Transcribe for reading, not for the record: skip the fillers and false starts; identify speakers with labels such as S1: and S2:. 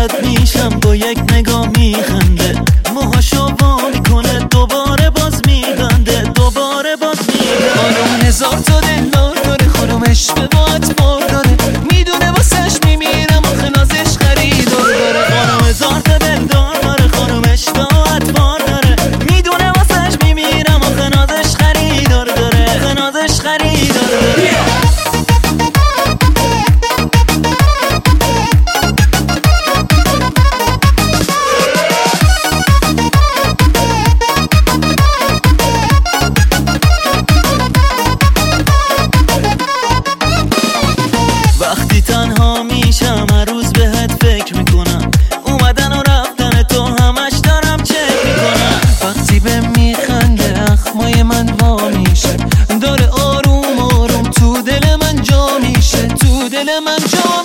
S1: رد میشم با یک نگاه میخنده، موهاشو وا میکنه دوباره باز میبنده، دوباره باز میبنده. خانم هزار تا دلدار داره، خانم عشق با اعتبار داره، میدونه واسش میمیرم آخه نازش خریدار داره. خانم هزار تا دلدار داره، خانم عشق با اعتبار داره، میدونه واسش میمیرم آخه نازش خریدار داره، آخه نازش خریدار داره. وقتی تنها میشم هر روز بهت فکر میکنم، اومدن و رفتن تو همش دارم چک میکنم. وقتی به میخنده اخمای من وا میشه، داره آروم آروم تو دل من جا میشه، تو دل من جا